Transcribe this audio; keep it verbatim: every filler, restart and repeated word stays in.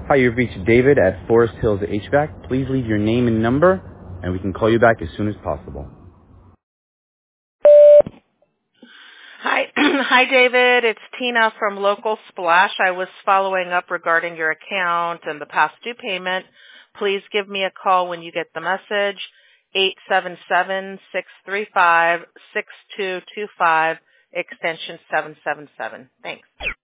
Hi, you've reached David at Forest Hills H V A C. Please leave your name and number, and we can call you back as soon as possible. Hi, hi, David. It's Tina from Local Splash. I was following up regarding your account and the past due payment. Please give me a call when you get the message, eight seven seven, six three five, six two two five, extension seven seven seven. Thanks.